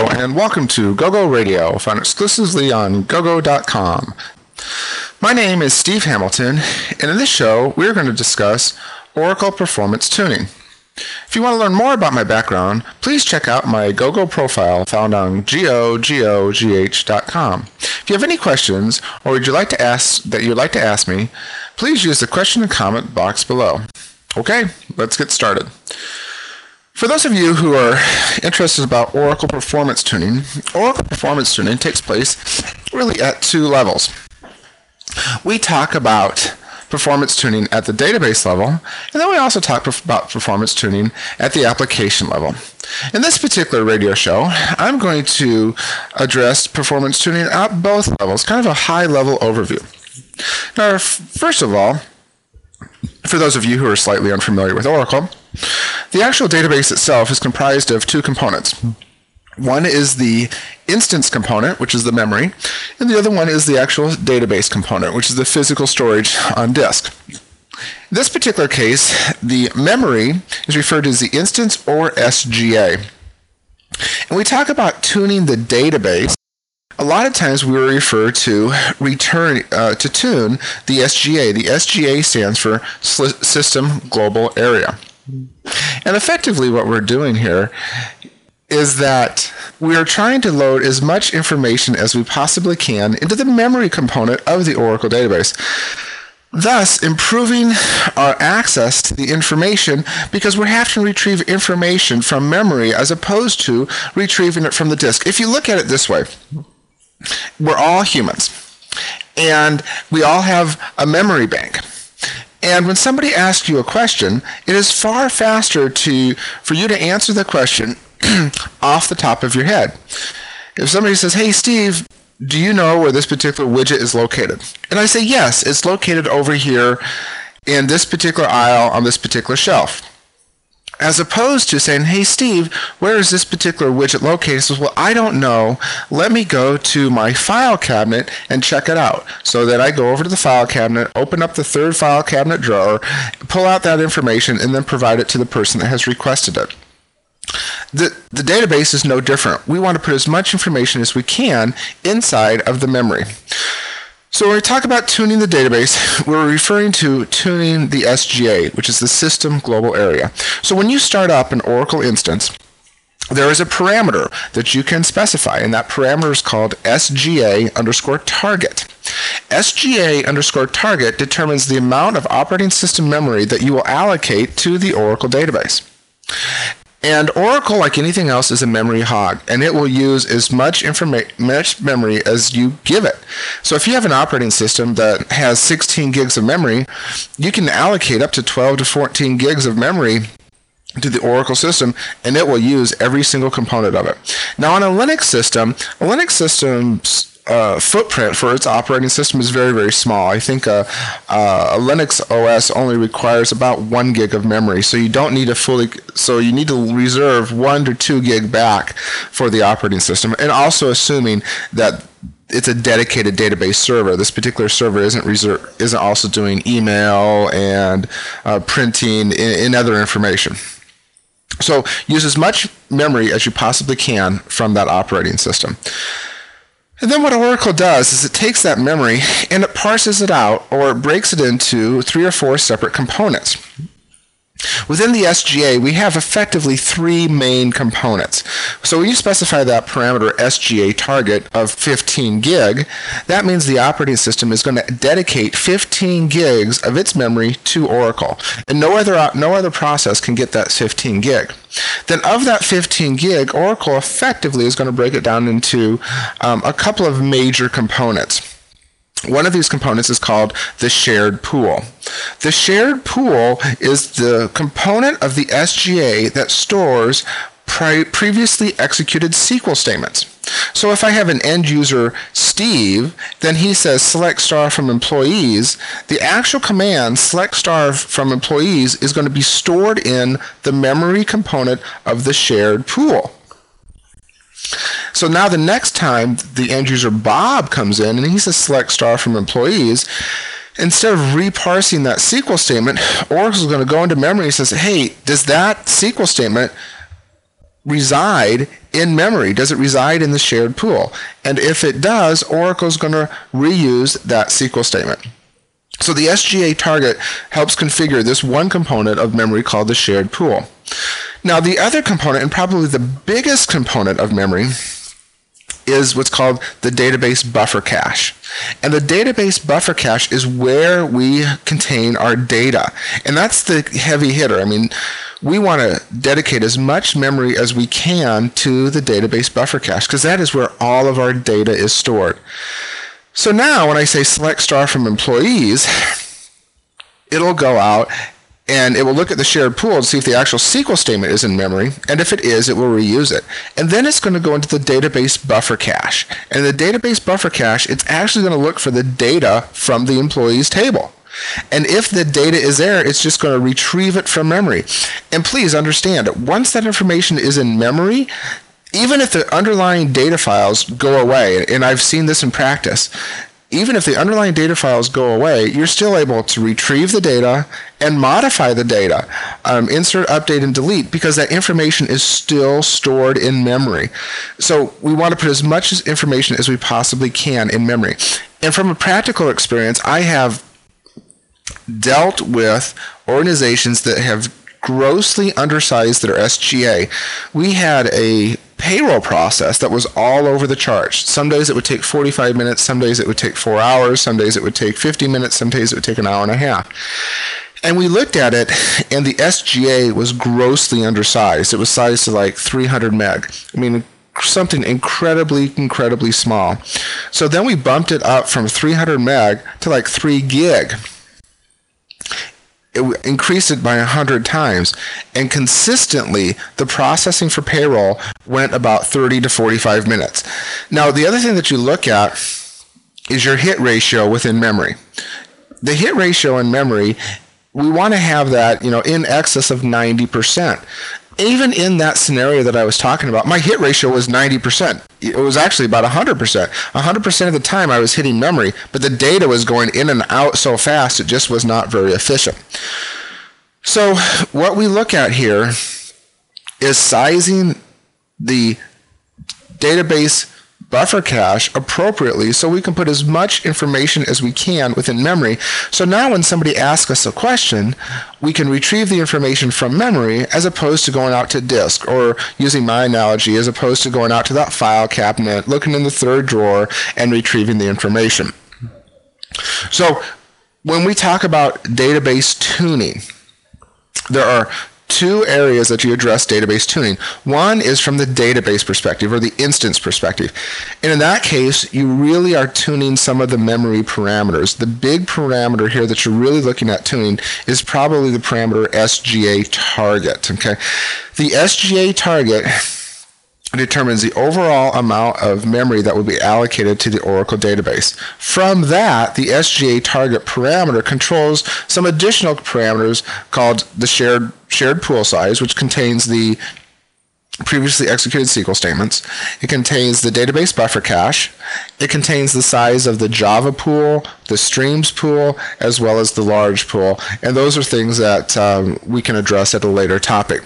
Hello, and welcome to GoGo Radio, found exclusively on gogo.com. My name is Steve Hamilton, and in this show, we're going to discuss Oracle Performance Tuning. If you want to learn more about my background, please check out my GoGo profile found on gogh.com. If you have any questions or you'd like to ask me, please use the question and comment box below. Okay, let's get started. For those of you who are interested about Oracle Performance Tuning, Oracle Performance Tuning takes place really at two levels. We talk about performance tuning at the database level, and then we also talk about performance tuning at the application level. In this particular radio show, I'm going to address performance tuning at both levels, kind of a high-level overview. Now, first of all, for those of you who are slightly unfamiliar with Oracle, the actual database itself is comprised of two components. One is the instance component, which is the memory, and the other one is the actual database component, which is the physical storage on disk. In this particular case, the memory is referred to as the instance or SGA. And we talk about tuning the database. A lot of times we will refer to tune the SGA. The SGA stands for System Global Area. And effectively what we're doing here is that we are trying to load as much information as we possibly can into the memory component of the Oracle database, thus improving our access to the information because we're having to retrieve information from memory as opposed to retrieving it from the disk. If you look at it this way, we're all humans, and we all have a memory bank. And when somebody asks you a question, it is far faster for you to answer the question off the top of your head. If somebody says, "Hey Steve, do you know where this particular widget is located?" And I say, "Yes, it's located over here in this particular aisle on this particular shelf." As opposed to saying, "Hey Steve, where is this particular widget located?" He says, "Well, I don't know. Let me go to my file cabinet and check it out." So then I go over to the file cabinet, open up the third file cabinet drawer, pull out that information, and then provide it to the person that has requested it. The database is no different. We want to put as much information as we can inside of the memory. So when we talk about tuning the database, we're referring to tuning the SGA, which is the System Global Area. So when you start up an Oracle instance, there is a parameter that you can specify, and that parameter is called SGA_target. SGA_target determines the amount of operating system memory that you will allocate to the Oracle database. And Oracle, like anything else, is a memory hog, and it will use as much memory as you give it. So if you have an operating system that has 16 gigs of memory, you can allocate up to 12 to 14 gigs of memory to the Oracle system, and it will use every single component of it. Now on a Linux system's footprint for its operating system is very, very small. I think a Linux OS only requires about 1 gig of memory, so you don't need so you need to reserve 1 to 2 gig back for the operating system, and also assuming that it's a dedicated database server. This particular server isn't also doing email and printing and other information. So use as much memory as you possibly can from that operating system. And then what Oracle does is it takes that memory and it parses it out, or it breaks it into 3 or 4 separate components. Within the SGA, we have effectively 3 main components. So when you specify that parameter SGA target of 15 gig, that means the operating system is going to dedicate 15 gigs of its memory to Oracle. And no other process can get that 15 gig. Then of that 15 gig, Oracle effectively is going to break it down into a couple of major components. One of these components is called the shared pool. The shared pool is the component of the SGA that stores previously executed SQL statements. So if I have an end user, Steve, then he says select star from employees. The actual command select star from employees is going to be stored in the memory component of the shared pool. So now the next time the end user Bob comes in and he says select star from employees, instead of reparsing that SQL statement, Oracle is going to go into memory and says, hey, does that SQL statement reside in memory? Does it reside in the shared pool? And if it does, Oracle's going to reuse that SQL statement. So the SGA target helps configure this one component of memory called the shared pool. Now the other component, and probably the biggest component of memory, is what's called the database buffer cache. And the database buffer cache is where we contain our data. And that's the heavy hitter. I mean, we want to dedicate as much memory as we can to the database buffer cache, because that is where all of our data is stored. So now when I say select star from employees, it'll go out and it will look at the shared pool to see if the actual SQL statement is in memory, and if it is, it will reuse it. And then it's going to go into the database buffer cache. And the database buffer cache, it's actually going to look for the data from the employees table. And if the data is there, it's just going to retrieve it from memory. And please understand, once that information is in memory, even if the underlying data files go away, and I've seen this in practice, even if the underlying data files go away, you're still able to retrieve the data and modify the data, insert, update, and delete, because that information is still stored in memory. So we want to put as much information as we possibly can in memory. And from a practical experience, I have dealt with organizations that have grossly undersized their SGA. We had a payroll process that was all over the charts. Some days it would take 45 minutes, some days it would take 4 hours, some days it would take 50 minutes, some days it would take an hour and a half. And we looked at it, and the SGA was grossly undersized. It was sized to like 300 meg. I mean, something incredibly small. So then we bumped it up from 300 meg to like 3 gig. It increased it by 100 times, and consistently the processing for payroll went about 30 to 45 minutes. Now the other thing that you look at is your hit ratio within memory. The hit ratio in memory, we want to have that, in excess of 90%. Even in that scenario that I was talking about, my hit ratio was 90%. It was actually about 100%. 100% of the time I was hitting memory, but the data was going in and out so fast it just was not very efficient. So what we look at here is sizing the database buffer cache appropriately so we can put as much information as we can within memory. So now when somebody asks us a question, we can retrieve the information from memory as opposed to going out to disk, or using my analogy, as opposed to going out to that file cabinet, looking in the third drawer and retrieving the information. So when we talk about database tuning, there are two areas that you address database tuning. One is from the database perspective, or the instance perspective. And in that case, you really are tuning some of the memory parameters. The big parameter here that you're really looking at tuning is probably the parameter SGA target. Okay? The SGA target determines the overall amount of memory that will be allocated to the Oracle database. From that, the SGA target parameter controls some additional parameters called the shared pool size, which contains the previously executed SQL statements. It contains the database buffer cache. It contains the size of the Java pool, the streams pool, as well as the large pool. And those are things that we can address at a later topic.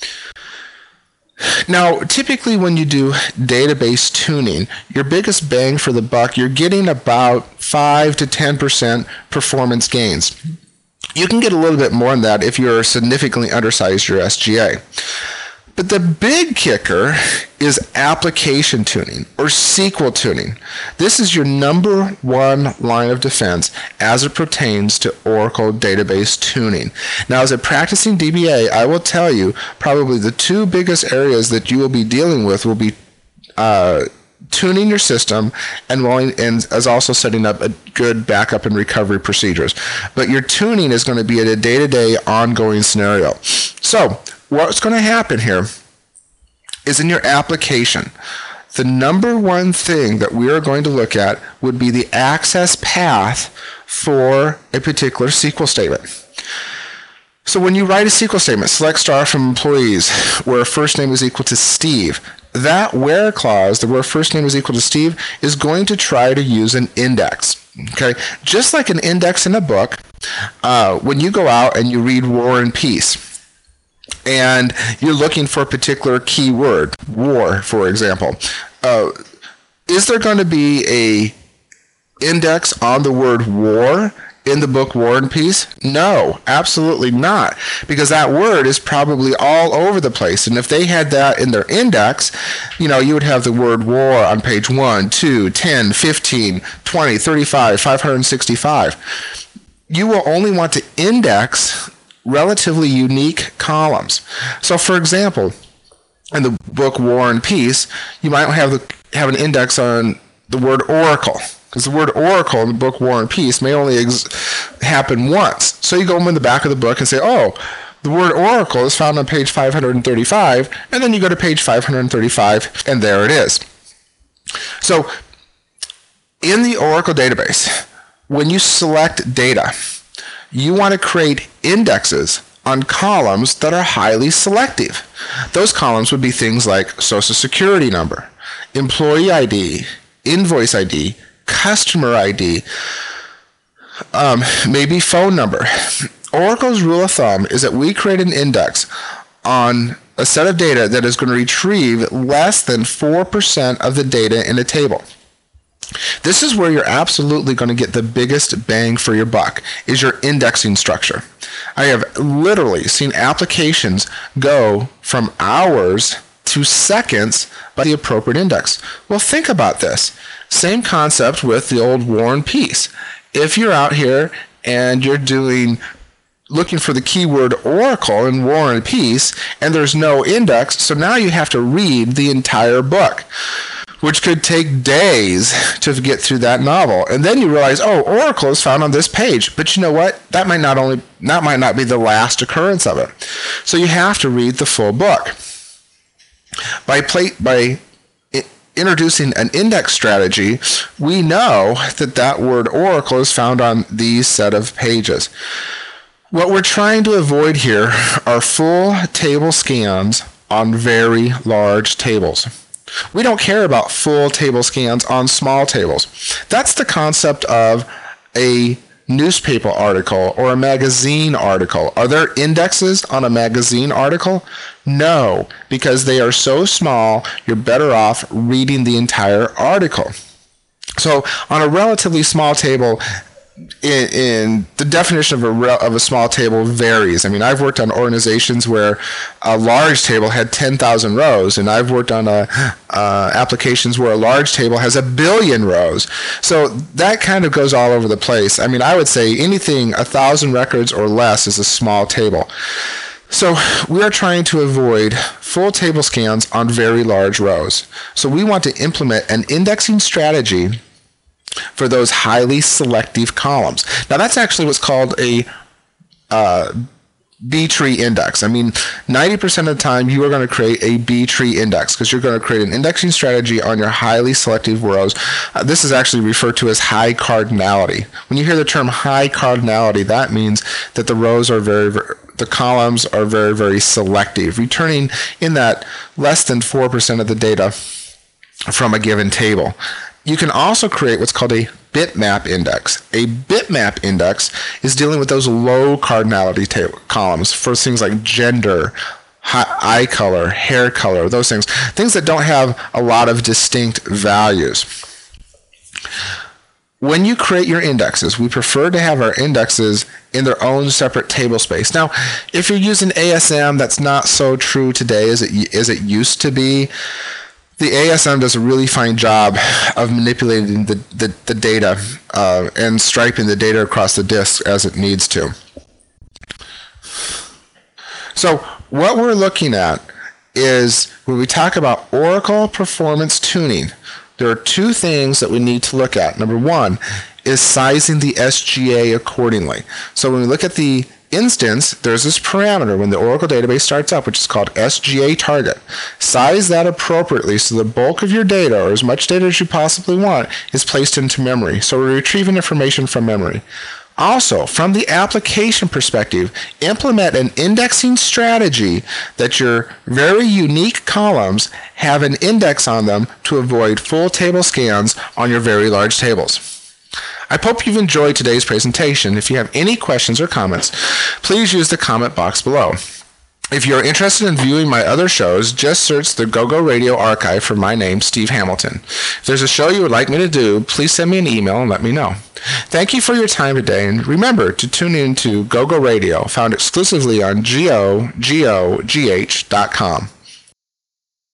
Now, typically when you do database tuning, your biggest bang for the buck, you're getting about 5 to 10% performance gains. You can get a little bit more than that if you're significantly undersized your SGA. But the big kicker is application tuning, or SQL tuning. This is your number one line of defense as it pertains to Oracle database tuning. Now, as a practicing DBA, I will tell you probably the two biggest areas that you will be dealing with will be tuning your system and as also setting up a good backup and recovery procedures. But your tuning is going to be at a day-to-day ongoing scenario. So what's going to happen here is in your application, the number one thing that we are going to look at would be the access path for a particular SQL statement. So when you write a SQL statement, select star from employees, where first name is equal to Steve, that where clause, the where first name is equal to Steve, is going to try to use an index. Okay, just like an index in a book, when you go out and you read War and Peace, and you're looking for a particular keyword, war, for example. Is there going to be a index on the word war in the book War and Peace? No, absolutely not, because that word is probably all over the place. And if they had that in their index, you would have the word war on page 1, 2, 10, 15, 20, 35, 565. You will only want to index relatively unique columns. So for example, in the book War and Peace, you might have an index on the word oracle, because the word oracle in the book War and Peace may only happen once. So you go in the back of the book and say, oh, the word oracle is found on page 535, and then you go to page 535, and there it is. So in the Oracle database, when you select data, you want to create indexes on columns that are highly selective. Those columns would be things like Social Security number, employee ID, invoice ID, customer ID, maybe phone number. Oracle's rule of thumb is that we create an index on a set of data that is going to retrieve less than 4% of the data in a table. This is where you're absolutely going to get the biggest bang for your buck, is your indexing structure. I have literally seen applications go from hours to seconds by the appropriate index. Well, think about this. Same concept with the old War and Peace. If you're out here and you're looking for the keyword Oracle in War and Peace, and there's no index, so now you have to read the entire book, which could take days to get through that novel. And then you realize, oh, Oracle is found on this page. But you know what? That might not be the last occurrence of it. So you have to read the full book. By introducing an index strategy, we know that word Oracle is found on these set of pages. What we're trying to avoid here are full table scans on very large tables. We don't care about full table scans on small tables. That's the concept of a newspaper article or a magazine article. Are there indexes on a magazine article? No, because they are so small, you're better off reading the entire article. So on a relatively small table, in the definition of a small table varies. I mean, I've worked on organizations where a large table had 10,000 rows, and I've worked on applications where a large table has 1 billion rows. So that kind of goes all over the place. I mean, I would say anything 1,000 records or less is a small table. So we are trying to avoid full table scans on very large rows. So we want to implement an indexing strategy for those highly selective columns. Now that's actually what's called a B-tree index. I mean, 90% of the time you are going to create a B-tree index because you're going to create an indexing strategy on your highly selective rows. This is actually referred to as high cardinality. When you hear the term high cardinality, that means that the columns are very, very selective, returning in that less than 4% of the data from a given table. You can also create what's called a bitmap index. A bitmap index is dealing with those low cardinality columns for things like gender, eye color, hair color, those things that don't have a lot of distinct values. When you create your indexes, we prefer to have our indexes in their own separate table space. Now, if you're using ASM, that's not so true today as it used to be. The ASM does a really fine job of manipulating the data and striping the data across the disk as it needs to. So what we're looking at is when we talk about Oracle Performance Tuning, there are two things that we need to look at. Number one is sizing the SGA accordingly. So when we look at the instance, there's this parameter when the Oracle database starts up, which is called SGA target. Size that appropriately so the bulk of your data, or as much data as you possibly want, is placed into memory. So we're retrieving information from memory. Also, from the application perspective, implement an indexing strategy that your very unique columns have an index on them to avoid full table scans on your very large tables. I hope you've enjoyed today's presentation. If you have any questions or comments, please use the comment box below. If you're interested in viewing my other shows, just search the GoGo Radio archive for my name, Steve Hamilton. If there's a show you would like me to do, please send me an email and let me know. Thank you for your time today, and remember to tune in to GoGo Radio, found exclusively on GOGOGH.com.